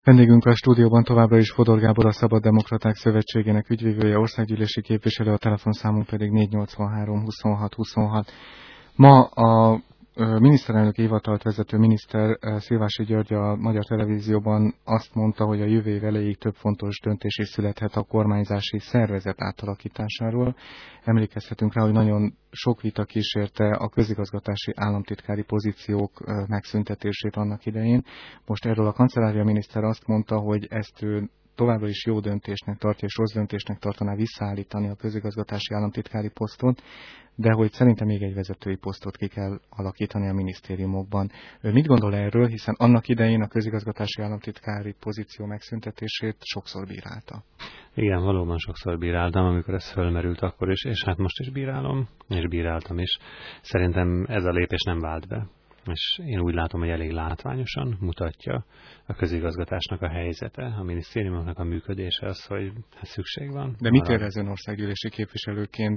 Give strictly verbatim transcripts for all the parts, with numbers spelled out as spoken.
Vendégünk a stúdióban továbbra is Fodor Gábor, a Szabad Demokraták Szövetségének ügyvivője, országgyűlési képviselő, a telefonszámunk pedig négy nyolcvanhárom huszonhat huszonhat. Ma a miniszterelnök hivatalt vezető miniszter Szilvási György a Magyar Televízióban azt mondta, hogy a jövő év elejéig több fontos döntés is születhet a kormányzási szervezet átalakításáról. Emlékezhetünk rá, hogy nagyon sok vita kísérte a közigazgatási államtitkári pozíciók megszüntetését annak idején. Most erről a kancellária miniszter azt mondta, hogy ezt ő továbbra is jó döntésnek tartja, és rossz döntésnek tartaná visszaállítani a közigazgatási államtitkári posztot, de hogy szerintem még egy vezetői posztot ki kell alakítani a minisztériumokban. Ő mit gondol erről, hiszen annak idején a közigazgatási államtitkári pozíció megszüntetését sokszor bírálta? Igen, valóban sokszor bíráltam, amikor ez fölmerült akkor is, és hát most is bírálom, és bíráltam is. Szerintem ez a lépés nem vált be. És én úgy látom, hogy elég látványosan mutatja a közigazgatásnak a helyzete, a minisztériumoknak a működése az, hogy szükség van. De mit érez ön országgyűlési képviselőként,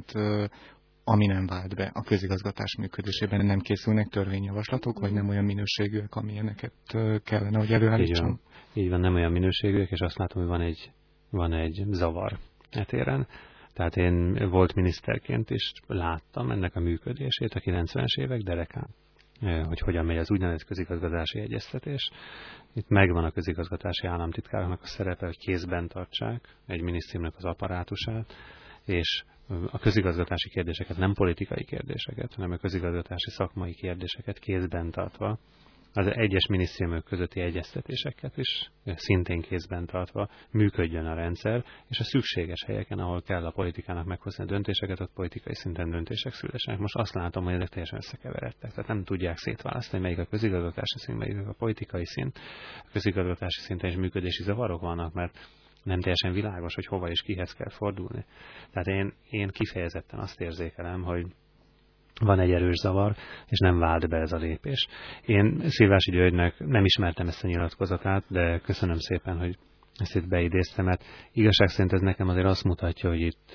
ami nem vált be a közigazgatás működésében? Nem készülnek törvényjavaslatok, vagy nem olyan minőségűek, amilyeneket kellene, hogy előállítson? Így van, így van, nem olyan minőségűek, és azt látom, hogy van egy, van egy zavar e téren. Tehát én volt miniszterként is láttam ennek a működését a kilencvenes évek derekán, hogy hogyan megy az úgynevezett közigazgatási egyeztetés. Itt megvan a közigazgatási államtitkárnak a szerepe, hogy kézben tartsák egy minisztériumnak az apparátusát, és a közigazgatási kérdéseket, nem politikai kérdéseket, hanem a közigazgatási szakmai kérdéseket kézben tartva, az egyes minisztériumok közötti egyeztetéseket is szintén kézben tartva működjön a rendszer, és a szükséges helyeken, ahol kell a politikának meghozni a döntéseket, ott politikai szinten döntések szülessenek. Most azt látom, hogy ezek teljesen összekeveredtek, tehát nem tudják szétválasztani, melyik a közigazgatási szint, melyik a politikai szint. A közigazgatási szinten is működési zavarok vannak, mert nem teljesen világos, hogy hova és kihez kell fordulni. Tehát én, én kifejezetten azt érzékelem, hogy van egy erős zavar, és nem vált be ez a lépés. Én Szilvási Györgynek nem ismertem ezt a nyilatkozatát, de köszönöm szépen, hogy ezt itt beidéztem, mert igazság szerint ez nekem azért azt mutatja, hogy itt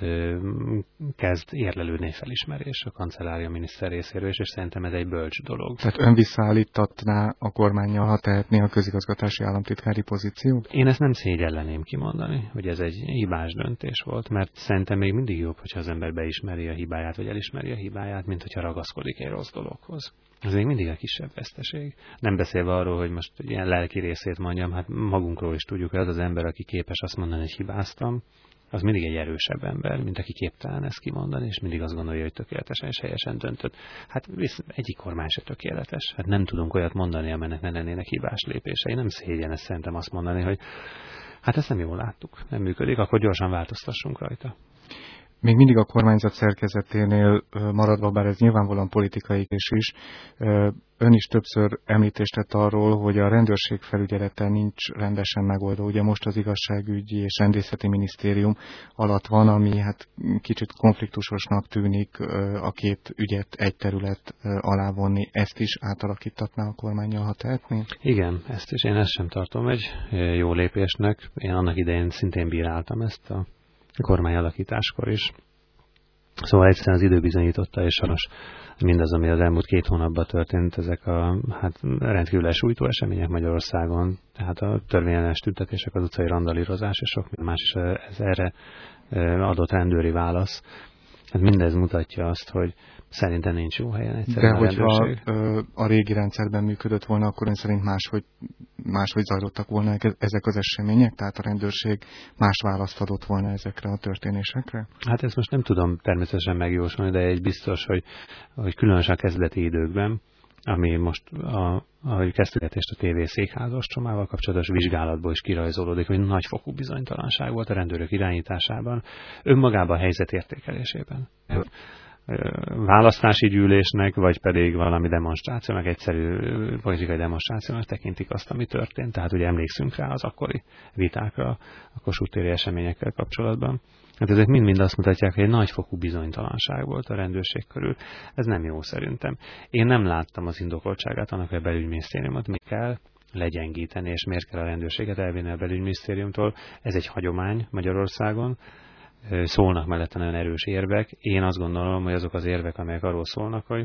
kezd érlelődni egy felismerés a kancellária miniszter részéről, és szerintem ez egy bölcs dolog. Tehát ön visszaállítatná a kormánnyal, ha tehetné a közigazgatási államtitkári pozíciót? Én ezt nem szégyelleném kimondani, hogy ez egy hibás döntés volt, mert szerintem még mindig jobb, hogyha az ember beismeri a hibáját, vagy elismeri a hibáját, mint hogyha ragaszkodik egy rossz dologhoz. Ez még mindig a kisebb veszteség. Nem beszélve arról, hogy most ilyen lelki részét mondjam, hát magunkról is tudjuk, hogy az az ember, aki képes azt mondani, hogy hibáztam, az mindig egy erősebb ember, mint aki képtelen ezt kimondani, és mindig azt gondolja, hogy tökéletesen és helyesen döntött. Hát egyik kormány se tökéletes. Hát nem tudunk olyat mondani, amelynek ne lennének hibás lépései. Nem szégyen ezt szerintem azt mondani, hogy hát ezt nem jól láttuk, nem működik, akkor gyorsan változtassunk rajta. Még mindig a kormányzat szerkezeténél maradva, bár ez nyilvánvalóan politikai is is, ön is többször említést tett arról, hogy a rendőrség felügyelete nincs rendesen megoldva. Ugye most az igazságügyi és rendészeti minisztérium alatt van, ami hát kicsit konfliktusosnak tűnik a két ügyet egy terület alá vonni. Ezt is átalakítatná a kormánnyal, ha tehetné? Igen, ezt is. Én ezt sem tartom egy jó lépésnek. Én annak idején szintén bíráltam ezt a kormányalakításkor is. Szóval egyszerűen az idő bizonyította, és sajnos mindaz, ami az elmúlt két hónapban történt, ezek a hát, rendkívül lesújtó események Magyarországon, tehát a törvényellenes tüntetések, az utcai randalírozás, és sok más is ez erre adott rendőri válasz. Hát mindez mutatja azt, hogy szerintem nincs jó helyen egyszerűen. De hogyha a régi rendszerben működött volna, akkor ön szerint máshogy, máshogy zajlottak volna ezek az események? Tehát a rendőrség más választ adott volna ezekre a történésekre? Hát ezt most nem tudom természetesen megjósolni, de egy biztos, hogy, hogy különösen a kezdeti időkben, ami most, a, ahogy kezdődést a té vé székházas csomával kapcsolatos vizsgálatból is kirajzolódik, hogy nagyfokú bizonytalanság volt a rendőrök irányításában, önmagában a helyzet értékelésében. Választási gyűlésnek, vagy pedig valami demonstrációnak, egyszerű politikai demonstrációnak tekintik azt, ami történt. Tehát ugye emlékszünk rá az akkori vitákra, a Kossuth téri eseményekkel kapcsolatban. Hát ezek mind-mind azt mutatják, hogy egy nagyfokú bizonytalanság volt a rendőrség körül. Ez nem jó szerintem. Én nem láttam az indokoltságát annak, hogy a belügyminisztériumot mi kell legyengíteni, és miért kell a rendőrséget elvinni a belügyminisztériumtól. Ez egy hagyomány Magyarországon. Szólnak mellette nagyon erős érvek. Én azt gondolom, hogy azok az érvek, amelyek arról szólnak, hogy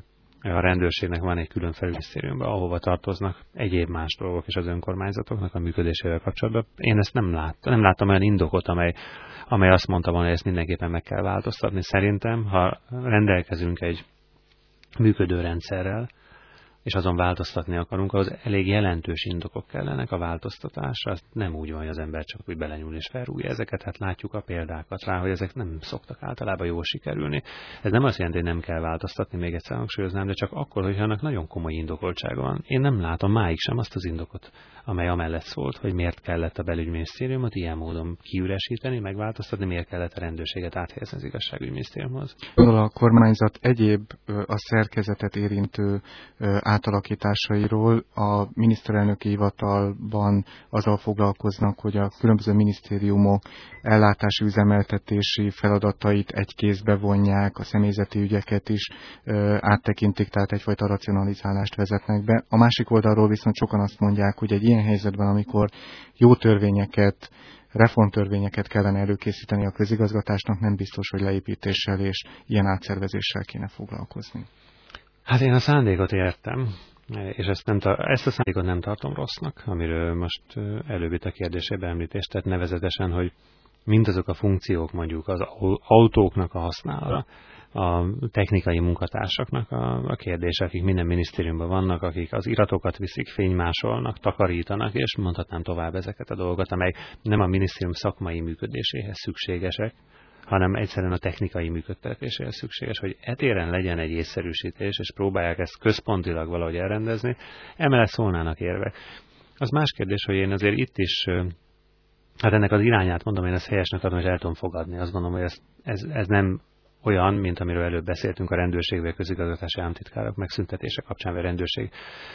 A rendőrségnek van egy külön felügyelőminisztériumban, ahova tartoznak egyéb más dolgok és az önkormányzatoknak a működésével kapcsolatban. Én ezt nem láttam. Nem láttam olyan indokot, amely, amely azt mondta volna, hogy ezt mindenképpen meg kell változtatni. Szerintem, ha rendelkezünk egy működő rendszerrel, és azon változtatni akarunk, az elég jelentős indokok kellenek a változtatásra. Azt nem úgy van, hogy az ember csak úgy belenyúl és felrúgja ezeket, hát látjuk a példákat rá, hogy ezek nem szoktak általában jól sikerülni. Ez nem azt jelenti, hogy nem kell változtatni, még egyszer hangsúlyoznám, de csak akkor, hogyha annak nagyon komoly indokoltsága van. Én nem látom máig sem azt az indokot, amely amellett szólt, hogy miért kellett a belügyminisztériumot ilyen módon kiüresíteni, megváltoztatni, miért kellett a rendőrséget áthelyezni az igazságügyminisztériumhoz. A kormányzat egyéb a szerkezetet érintő átalakításairól a miniszterelnöki hivatalban azzal foglalkoznak, hogy a különböző minisztériumok ellátási, üzemeltetési feladatait egy kézbe vonják, a személyzeti ügyeket is áttekintik, tehát egyfajta racionalizálást vezetnek be. A másik oldalról viszont sokan azt mondják, hogy egy ilyen helyzetben, amikor jó törvényeket, reformtörvényeket kellene előkészíteni a közigazgatásnak, nem biztos, hogy leépítéssel és ilyen átszervezéssel kéne foglalkozni. Hát én a szándékot értem, és ezt, nem tar- ezt a szándékot nem tartom rossznak, amiről most előbb itt a kérdésében említést tett, nevezetesen, hogy mindazok a funkciók, mondjuk az autóknak a használata, a technikai munkatársaknak a, a kérdése, akik minden minisztériumban vannak, akik az iratokat viszik, fénymásolnak, takarítanak, és mondhatnám tovább ezeket a dolgokat, amely nem a minisztérium szakmai működéséhez szükségesek, hanem egyszerűen a technikai működtetéséhez szükséges, hogy etéren legyen egy észszerűsítés, és próbálják ezt központilag valahogy elrendezni, emellett szólnának érvek. Az más kérdés, hogy én azért itt is, hát ennek az irányát mondom, én ezt helyesnek adom, és el tudom fogadni. Azt gondolom, hogy ez, ez, ez nem olyan, mint amiről előbb beszéltünk a rendőrség vagy közigazgatási államtitkárok megszüntetése kapcsán, vagy rendőrség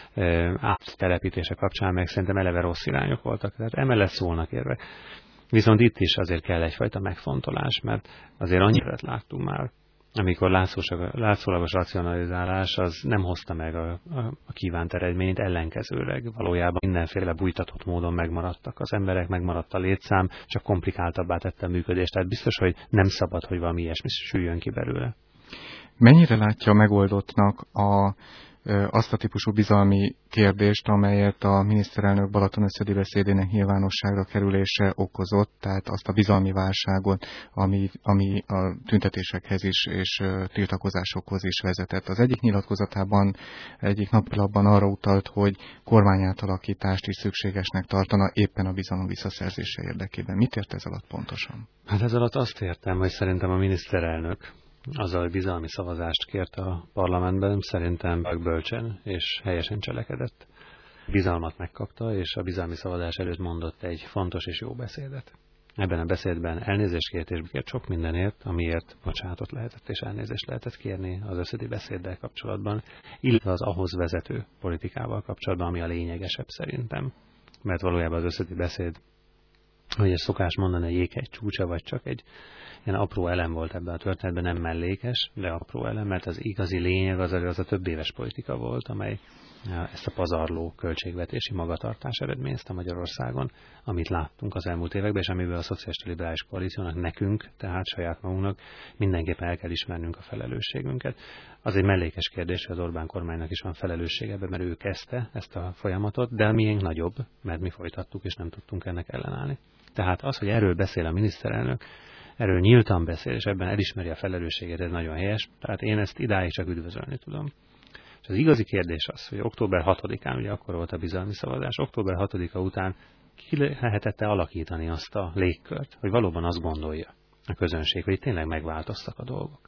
áttelepítése kapcsán, meg szerintem eleve rossz irányok voltak, tehát emellett szólnak érvek. Viszont itt is azért kell egyfajta megfontolás, mert azért annyira láttunk már, amikor látszólagos racionalizálás az nem hozta meg a, a, a kívánt eredményt, ellenkezőleg valójában mindenféle bújtatott módon megmaradtak az emberek, megmaradt a létszám, csak komplikáltabbá tette a működést, tehát biztos, hogy nem szabad, hogy valami ilyesmi süljön ki belőle. Mennyire látja megoldottnak a azt a típusú bizalmi kérdést, amelyet a miniszterelnök Balatonösszödi beszédének nyilvánosságra kerülése okozott, tehát azt a bizalmi válságot, ami, ami a tüntetésekhez is és tiltakozásokhoz is vezetett. Az egyik nyilatkozatában, egyik napilapban arra utalt, hogy kormányátalakítást is szükségesnek tartana éppen a bizalom visszaszerzése érdekében. Mit ért ez alatt pontosan? Hát ez alatt azt értem, hogy szerintem a miniszterelnök azzal, hogy bizalmi szavazást kért a parlamentben, szerintem bölcsen és helyesen cselekedett. Bizalmat megkapta, és a bizalmi szavazás előtt mondott egy fontos és jó beszédet. Ebben a beszédben elnézést kért és kért sok mindenért, amiért bocsánatot lehetett és elnézést lehetett kérni az összödi beszéddel kapcsolatban, illetve az ahhoz vezető politikával kapcsolatban, ami a lényegesebb szerintem. Mert valójában az összödi beszéd, hogy ez szokás mondani, egy jéghegy csúcsa, vagy csak egy ilyen apró elem volt ebben a történetben, nem mellékes, de apró elem, mert az igazi lényeg az, az a több éves politika volt, amely ezt a pazarló költségvetési magatartás eredményezte Magyarországon, amit láttunk az elmúlt években, és amiben a szocialista liberális koalíciónak, nekünk, tehát saját magunknak mindenképpen el kell ismernünk a felelősségünket. Az egy mellékes kérdés, hogy az Orbán kormánynak is van felelőssége ebben, mert ő kezdte ezt a folyamatot, de a miénk nagyobb, mert mi folytattuk, és nem tudtunk ennek ellenállni. Tehát az, hogy erről beszél a miniszterelnök, erről nyíltan beszél, és ebben elismeri a felelősséget, ez nagyon helyes. Tehát én ezt idáig csak üdvözölni tudom. És az igazi kérdés az, hogy október hatodikán, ugye akkor volt a bizalmi szavazás, október hatodika után ki lehetett-e alakítani azt a légkört, hogy valóban azt gondolja a közönség, hogy tényleg megváltoztak a dolgok.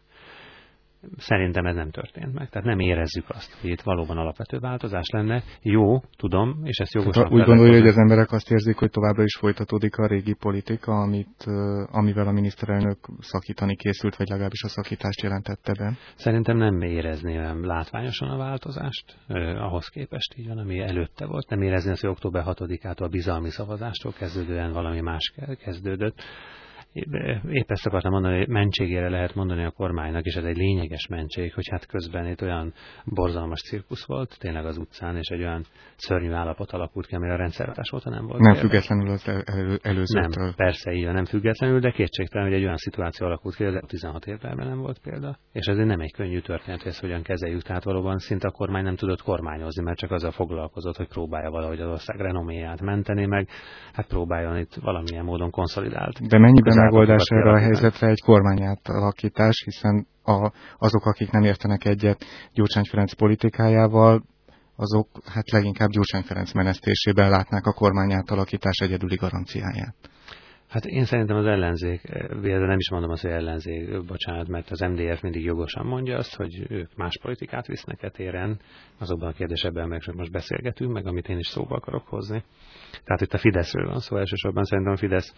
Szerintem ez nem történt meg. Tehát nem érezzük azt, hogy itt valóban alapvető változás lenne. Jó, tudom, és ezt jogosan... Úgy gondolja, hogy az emberek azt érzik, hogy továbbra is folytatódik a régi politika, amit, amivel a miniszterelnök szakítani készült, vagy legalábbis a szakítást jelentette be? Szerintem nem érezném látványosan a változást, eh, ahhoz képest így van, ami előtte volt. Nem érezni azt, hogy október hatodikától a bizalmi szavazástól kezdődően valami más kezdődött. épp ezt akartam mondani, hogy mentségére lehet mondani a kormánynak, és ez egy lényeges mentség, hogy hát közben itt olyan borzalmas cirkusz volt, tényleg az utcán, és egy olyan szörnyű állapot alakult ki, amire a rendszerváltás óta nem volt. Nem függetlenül az elő, előzőtől. Nem, persze így van, nem függetlenül, de kétségtelen, hogy egy olyan szituáció alakult ki, hogy tizenhat évben nem volt példa. És ez nem egy könnyű történet, hogy ezt hogyan kezeljük, tehát valóban szinte a kormány nem tudott kormányozni, mert csak azzal foglalkozott, hogy próbálja valahogy az ország renoméját menteni, meg hát próbáljon itt valamilyen módon konszolidált. De mennyiben megoldás erre a helyzetre egy kormányátalakítás, hiszen a, azok, akik nem értenek egyet Gyurcsány Ferenc politikájával, azok hát leginkább Gyurcsány Ferenc menesztésében látnák a kormányátalakítás egyedüli garanciáját. Hát én szerintem az ellenzék, de nem is mondom azt, hogy ellenzék, bocsánat, mert az em dé ef mindig jogosan mondja azt, hogy ők más politikát visznek e téren, azokban a kérdésekben, amelyekről most beszélgetünk, meg amit én is szóba akarok hozni. Tehát itt a Fideszről van szó, elsősorban szerintem a Fidesz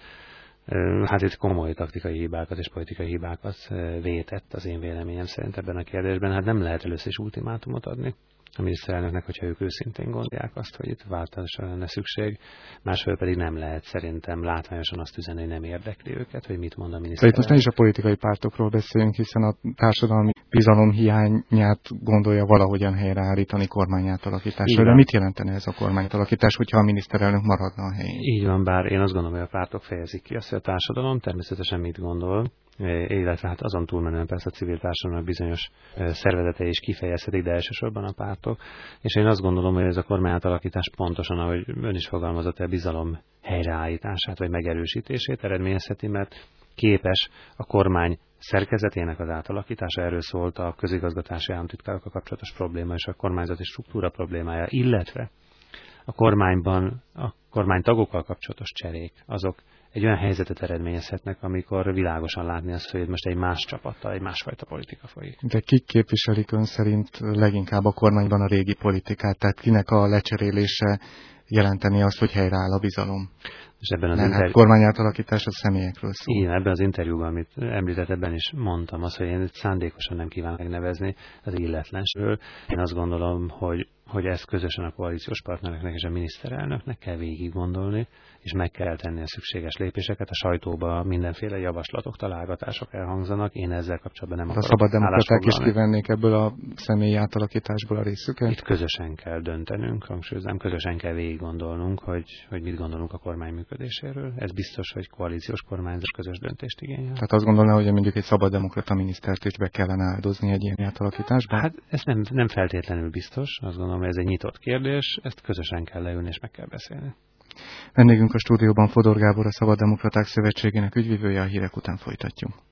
hát itt komoly taktikai hibákat és politikai hibákat vétett az én véleményem szerint ebben a kérdésben. Hát nem lehet először is ultimátumot adni a miniszterelnöknek, hogyha ők őszintén gondolják azt, hogy itt változásra lenne szükség. Másfél pedig nem lehet szerintem látványosan azt üzenni, hogy nem érdekli őket, hogy mit mond a miniszterelnök. Itt most nem is a politikai pártokról beszélünk, hiszen a társadalmi bizalom hiányát gondolja valahogyan helyreállítani kormányátalakításra. De mit jelentene ez a kormányátalakítás, hogyha a miniszterelnök maradna a helyén? Így van, bár én azt gondolom, hogy a pártok fejezik ki azt, hogy a társadalom természetesen mit gondol, illetve hát azon túlmenően persze a civil társadalomnak bizonyos szervezetei is kifejezhetik, de elsősorban a pártok. És én azt gondolom, hogy ez a kormányátalakítás pontosan, ahogy ön is fogalmazott, a bizalom helyreállítását vagy megerősítését eredményezheti, mert képes a kormány szerkezetének az átalakítása, erről szólt a közigazgatási államtitkárokkal kapcsolatos probléma és a kormányzati struktúra problémája, illetve a kormányban a kormánytagokkal kapcsolatos cserék, azok egy olyan helyzetet eredményezhetnek, amikor világosan látni azt, hogy most egy más csapattal, egy másfajta politika folyik. De kik képviselik ön szerint leginkább a kormányban a régi politikát? Tehát kinek a lecserélése jelenteni azt, hogy helyreáll a bizalom? És ebben az Mert interjú... hát kormányátalakítás a személyekről szól. Igen, ebben az interjúban, amit említett, ebben is mondtam azt, hogy én szándékosan nem kívánok megnevezni az illetlenségről. Én azt gondolom, hogy, hogy ezt közösen a koalíciós partnereknek és a miniszterelnöknek kell végig gondolni, és meg kell tenni a szükséges lépéseket. A sajtóban mindenféle javaslatok, találgatások elhangzanak. Én ezzel kapcsolatban nem akarok állásfoglalni. A szabad demokraták is kivennék ebből a személyi átalakításból a részüket? Itt közösen kell döntenünk, hangsúlyozom, közösen kell végig gondolnunk, hogy, hogy mit gondolunk a kormány működéséről. Ez biztos, hogy koalíciós kormányzás közös döntést igényel. Tehát azt gondolná, hogy mondjuk egy szabad demokrata minisztert is be kellene áldozni egy ilyen átalakításban? Hát ez nem, nem feltétlenül biztos. Azt gondolom, hogy ez egy nyitott kérdés. Ezt közösen kell leülni és meg kell beszélni. Vendégünk a stúdióban Fodor Gábor, a Szabad Demokraták Szövetségének ügyvivője, a hírek után folytatjuk.